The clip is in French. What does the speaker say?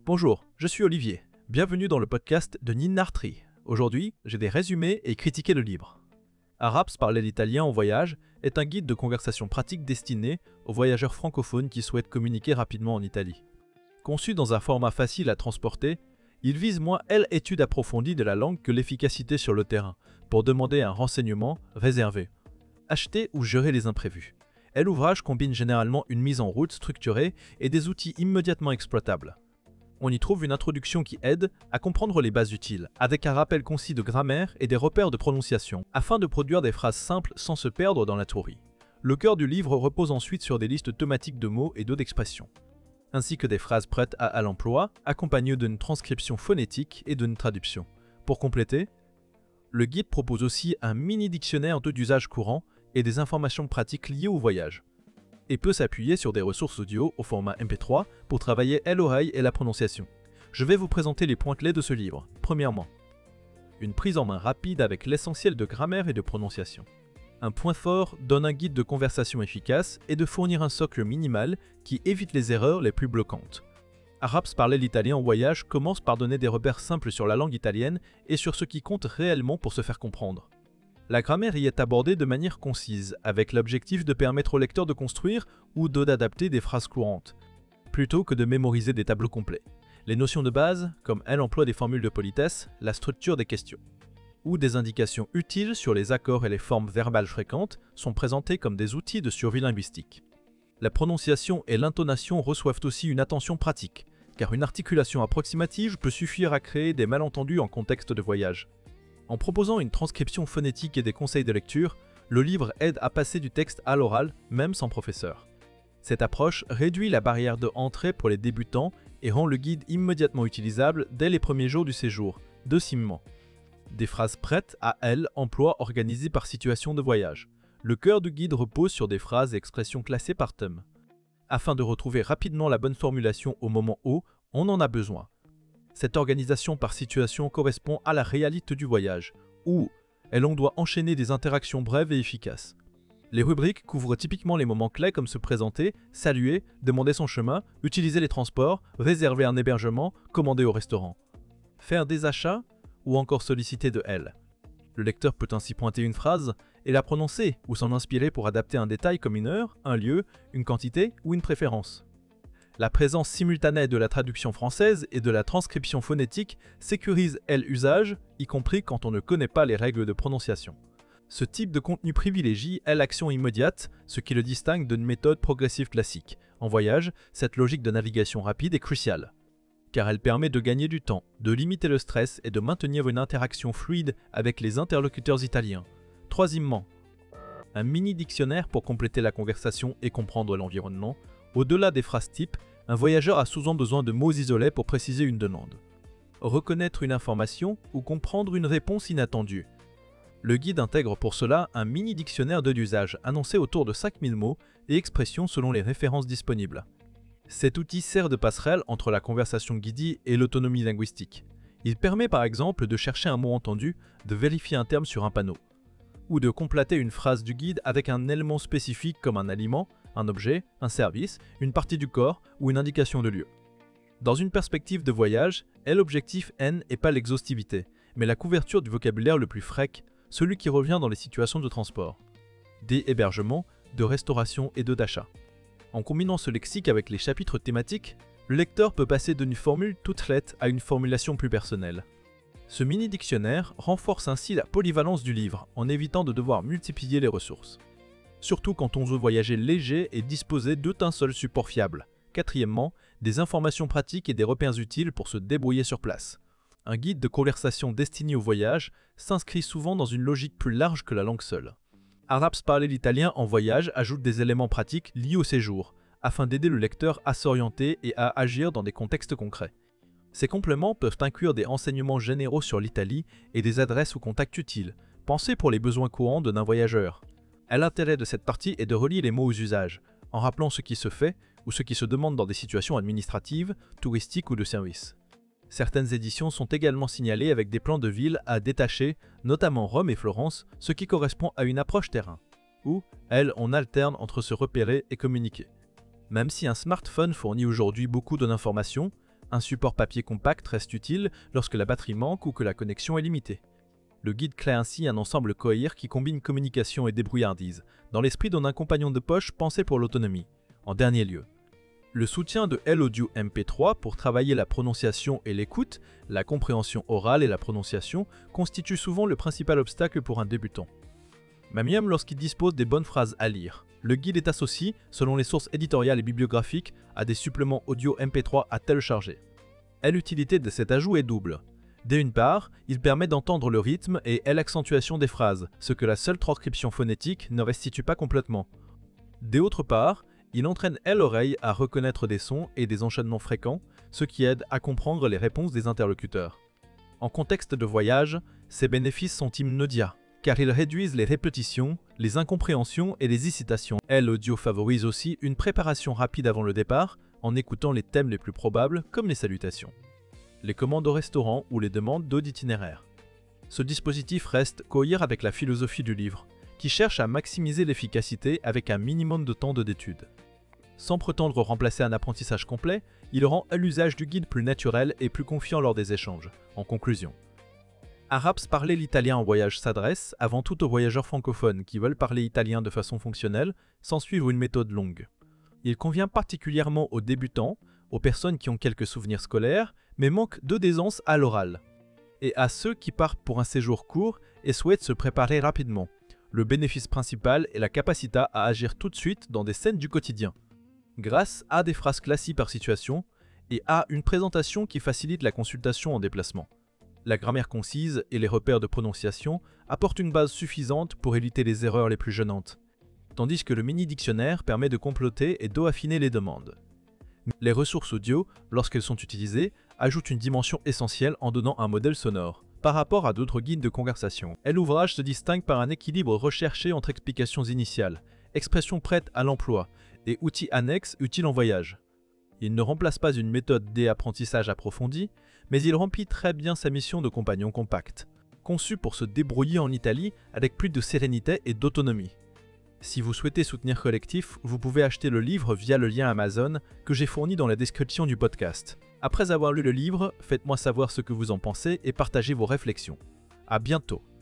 Bonjour, je suis Olivier. Bienvenue dans le podcast de Ninartri. Aujourd'hui, j'ai des résumés et critiquer le livre. Araps parler l'italien en voyage est un guide de conversation pratique destiné aux voyageurs francophones qui souhaitent communiquer rapidement en Italie. Conçu dans un format facile à transporter, il vise moins l'étude approfondie de la langue que l'efficacité sur le terrain pour demander un renseignement réservé, acheter ou gérer les imprévus. L'ouvrage combine généralement une mise en route structurée et des outils immédiatement exploitables. On y trouve une introduction qui aide à comprendre les bases utiles, avec un rappel concis de grammaire et des repères de prononciation, afin de produire des phrases simples sans se perdre dans la théorie. Le cœur du livre repose ensuite sur des listes thématiques de mots et d'expressions, ainsi que des phrases prêtes à l'emploi, accompagnées d'une transcription phonétique et d'une traduction. Pour compléter, le guide propose aussi un mini-dictionnaire d'usage courant et des informations pratiques liées au voyage, et peut s'appuyer sur des ressources audio au format MP3 pour travailler l'oreille et la prononciation. Je vais vous présenter les points clés de ce livre. Premièrement, une prise en main rapide avec l'essentiel de grammaire et de prononciation. Un point fort donne un guide de conversation efficace et de fournir un socle minimal qui évite les erreurs les plus bloquantes. Araps parler l'italien en voyage commence par donner des repères simples sur la langue italienne et sur ce qui compte réellement pour se faire comprendre. La grammaire y est abordée de manière concise, avec l'objectif de permettre au lecteur de construire ou d'adapter des phrases courantes, plutôt que de mémoriser des tableaux complets. Les notions de base, comme l'emploi des formules de politesse, la structure des questions, ou des indications utiles sur les accords et les formes verbales fréquentes, sont présentées comme des outils de survie linguistique. La prononciation et l'intonation reçoivent aussi une attention pratique, car une articulation approximative peut suffire à créer des malentendus en contexte de voyage. En proposant une transcription phonétique et des conseils de lecture, le livre aide à passer du texte à l'oral, même sans professeur. Cette approche réduit la barrière de entrée pour les débutants et rend le guide immédiatement utilisable dès les premiers jours du séjour, deuxièmement. Des phrases prêtes à emploi organisées par situation de voyage. Le cœur du guide repose sur des phrases et expressions classées par thème. Afin de retrouver rapidement la bonne formulation au moment où on en a besoin. Cette organisation par situation correspond à la réalité du voyage, où l'on doit enchaîner des interactions brèves et efficaces. Les rubriques couvrent typiquement les moments clés comme se présenter, saluer, demander son chemin, utiliser les transports, réserver un hébergement, commander au restaurant, faire des achats ou encore solliciter de elle. Le lecteur peut ainsi pointer une phrase et la prononcer ou s'en inspirer pour adapter un détail comme une heure, un lieu, une quantité ou une préférence. La présence simultanée de la traduction française et de la transcription phonétique sécurise l'usage, y compris quand on ne connaît pas les règles de prononciation. Ce type de contenu privilégie l'action immédiate, ce qui le distingue d'une méthode progressive classique. En voyage, cette logique de navigation rapide est cruciale, car elle permet de gagner du temps, de limiter le stress et de maintenir une interaction fluide avec les interlocuteurs italiens. Troisièmement, un mini-dictionnaire pour compléter la conversation et comprendre l'environnement. Au-delà des phrases types, un voyageur a souvent besoin de mots isolés pour préciser une demande, reconnaître une information ou comprendre une réponse inattendue. Le guide intègre pour cela un mini-dictionnaire d'usage annoncé autour de 5000 mots et expressions selon les références disponibles. Cet outil sert de passerelle entre la conversation guidée et l'autonomie linguistique. Il permet par exemple de chercher un mot entendu, de vérifier un terme sur un panneau, ou de compléter une phrase du guide avec un élément spécifique comme un aliment, un objet, un service, une partie du corps ou une indication de lieu. Dans une perspective de voyage, l'objectif n'est pas l'exhaustivité, mais la couverture du vocabulaire le plus fréq, celui qui revient dans les situations de transport, des hébergements, de restauration et d'achat. En combinant ce lexique avec les chapitres thématiques, le lecteur peut passer d'une formule toute faite à une formulation plus personnelle. Ce mini-dictionnaire renforce ainsi la polyvalence du livre en évitant de devoir multiplier les ressources. Surtout quand on veut voyager léger et disposer d'un seul support fiable. Quatrièmement, des informations pratiques et des repères utiles pour se débrouiller sur place. Un guide de conversation destiné au voyage s'inscrit souvent dans une logique plus large que la langue seule. Araps parler l'italien en voyage ajoute des éléments pratiques liés au séjour, afin d'aider le lecteur à s'orienter et à agir dans des contextes concrets. Ces compléments peuvent inclure des renseignements généraux sur l'Italie et des adresses ou contacts utiles, pensés pour les besoins courants d'un voyageur. L'intérêt de cette partie est de relier les mots aux usages, en rappelant ce qui se fait ou ce qui se demande dans des situations administratives, touristiques ou de service. Certaines éditions sont également signalées avec des plans de ville à détacher, notamment Rome et Florence, ce qui correspond à une approche terrain, où, on alterne entre se repérer et communiquer. Même si un smartphone fournit aujourd'hui beaucoup d'informations, Un support papier compact reste utile lorsque la batterie manque ou que la connexion est limitée. Le guide crée ainsi un ensemble cohérent qui combine communication et débrouillardise, dans l'esprit d'un compagnon de poche pensé pour l'autonomie. En dernier lieu, le soutien de L-Audio MP3 pour travailler la prononciation et l'écoute, la compréhension orale et la prononciation constitue souvent le principal obstacle pour un débutant. Même lorsqu'il dispose des bonnes phrases à lire, le guide est associé, selon les sources éditoriales et bibliographiques, à des suppléments audio MP3 à télécharger. L'utilité de cet ajout est double. D'une part, il permet d'entendre le rythme et l'accentuation des phrases, ce que la seule transcription phonétique ne restitue pas complètement. D'autre part, il entraîne l'oreille à reconnaître des sons et des enchaînements fréquents, ce qui aide à comprendre les réponses des interlocuteurs. En contexte de voyage, ces bénéfices sont immédiats, car ils réduisent les répétitions, les incompréhensions et les hésitations. L'audio favorise aussi une préparation rapide avant le départ, en écoutant les thèmes les plus probables comme les salutations, les commandes au restaurant ou les demandes d'itinéraire. Ce dispositif reste cohérent avec la philosophie du livre, qui cherche à maximiser l'efficacité avec un minimum de temps d'étude. Sans prétendre remplacer un apprentissage complet, il rend l'usage du guide plus naturel et plus confiant lors des échanges. En conclusion, Araps parler l'italien en voyage s'adresse avant tout aux voyageurs francophones qui veulent parler italien de façon fonctionnelle sans suivre une méthode longue. Il convient particulièrement aux débutants, aux personnes qui ont quelques souvenirs scolaires mais manquent d'aisance à l'oral, et à ceux qui partent pour un séjour court et souhaitent se préparer rapidement. Le bénéfice principal est la capacité à agir tout de suite dans des scènes du quotidien, grâce à des phrases classiques par situation et à une présentation qui facilite la consultation en déplacement. La grammaire concise et les repères de prononciation apportent une base suffisante pour éviter les erreurs les plus gênantes, tandis que le mini-dictionnaire permet de compléter et d'affiner les demandes. Les ressources audio, lorsqu'elles sont utilisées, ajoutent une dimension essentielle en donnant un modèle sonore, par rapport à d'autres guides de conversation. L'ouvrage se distingue par un équilibre recherché entre explications initiales, expressions prêtes à l'emploi et outils annexes utiles en voyage. Il ne remplace pas une méthode d'apprentissage approfondie, mais il remplit très bien sa mission de compagnon compact, conçu pour se débrouiller en Italie avec plus de sérénité et d'autonomie. Si vous souhaitez soutenir Collectif, vous pouvez acheter le livre via le lien Amazon que j'ai fourni dans la description du podcast. Après avoir lu le livre, faites-moi savoir ce que vous en pensez et partagez vos réflexions. À bientôt.